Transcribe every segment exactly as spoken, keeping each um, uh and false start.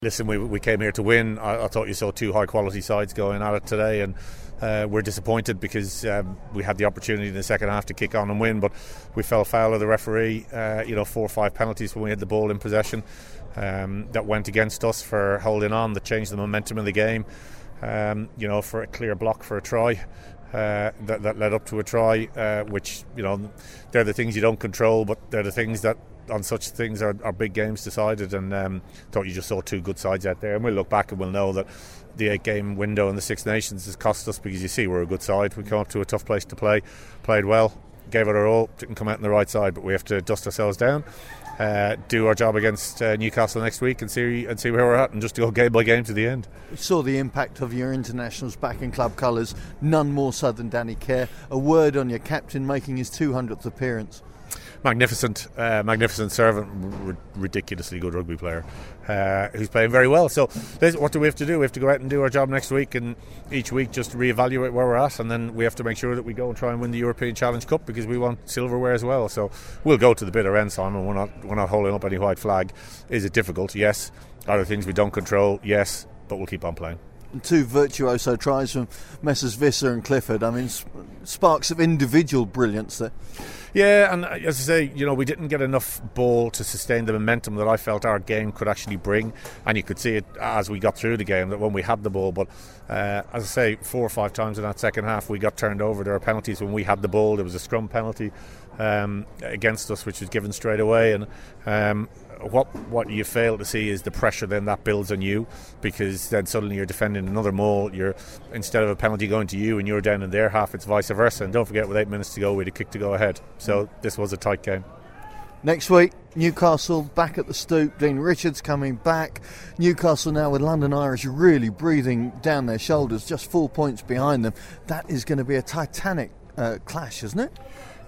Listen, we we came here to win. I, I thought you saw two high quality sides going at it today, and uh, we're disappointed because um, we had the opportunity in the second half to kick on and win, but we fell foul of the referee. Uh, you know, four or five penalties when we had the ball in possession um, that went against us for holding on, that changed the momentum of the game. Um, you know, for a clear block for a try. Uh, that, that led up to a try, uh, which, you know, they're the things you don't control, but they're the things that on such things are, are big games decided. And um, thought you just saw two good sides out there, and we'll look back and we'll know that the eight game window in the Six Nations has cost us, because you see we're a good side. We come up to a tough place to play, played well, gave it our all, didn't come out on the right side, but we have to dust ourselves down, uh, do our job against uh, Newcastle next week, and see and see where we're at, and just go game by game to the end. We saw the impact of your internationals back in club colours, none more so than Danny Care. A word on your captain making his two hundredth appearance. Magnificent, uh, magnificent servant, r- ridiculously good rugby player, uh, who's playing very well. So what do we have to do? We have to go out and do our job next week, and each week just reevaluate where we're at, and then we have to make sure that we go and try and win the European Challenge Cup, because we want silverware as well. So we'll go to the bitter end, Simon. We're not, we're not holding up any white flag. Is it difficult? Yes. Are there things we don't control? Yes. But we'll keep on playing. Two virtuoso tries from Messrs Visser and Clifford. I mean, sparks of individual brilliance there. Yeah, and as I say, you know, we didn't get enough ball to sustain the momentum that I felt our game could actually bring, and you could see it as we got through the game, that when we had the ball. But uh, as I say, four or five times in that second half we got turned over. There were penalties when we had the ball. There was a scrum penalty um, against us, which was given straight away, and um, what what you fail to see is the pressure then that builds on you, because then suddenly you're defending another maul. You're, instead of a penalty going to you and you're down in their half, it's vice versa. And don't forget, with eight minutes to go, we had a kick to go ahead. So this was a tight game. Next week, Newcastle back at the Stoop. Dean Richards coming back. Newcastle now with London Irish really breathing down their shoulders, just four points behind them. That is going to be a titanic uh, clash, isn't it?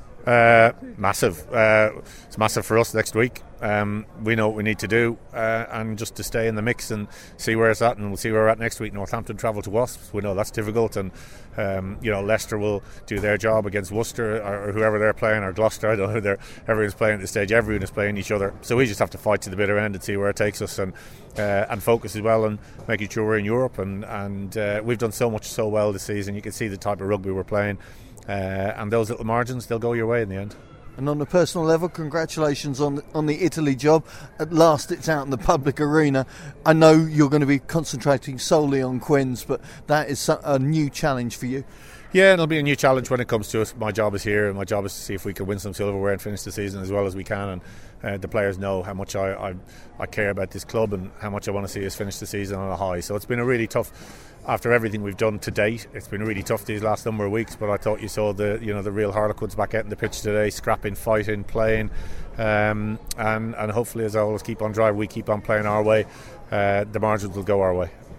Uh, massive. Uh, it's massive for us next week. Um, we know what we need to do, uh, and just to stay in the mix and see where it's at, and we'll see where we're at next week. Northampton travel to Wasps. We know that's difficult, and um, you know, Leicester will do their job against Worcester or, or whoever they're playing, or Gloucester. I don't know who they're. Everyone's playing at this stage. Everyone is playing each other. So we just have to fight to the bitter end and see where it takes us, and uh, and focus as well on making sure we're in Europe. And and uh, we've done so much so well this season. You can see the type of rugby we're playing. Uh, and those little margins, they'll go your way in the end. And on a personal level, congratulations on the, on the Italy job. At last it's out in the public arena. I know you're going to be concentrating solely on Quins, but that is a new challenge for you. Yeah, and it'll be a new challenge when it comes to us. My job is here, and my job is to see if we can win some silverware and finish the season as well as we can. And uh, the players know how much I, I, I care about this club and how much I want to see us finish the season on a high. So it's been a really tough, after everything we've done to date, it's been really tough these last number of weeks. But I thought you saw the you know the real Harlequins back out in the pitch today, scrapping, fighting, playing, um, and and hopefully, as I always keep on driving, we keep on playing our way. Uh, the margins will go our way.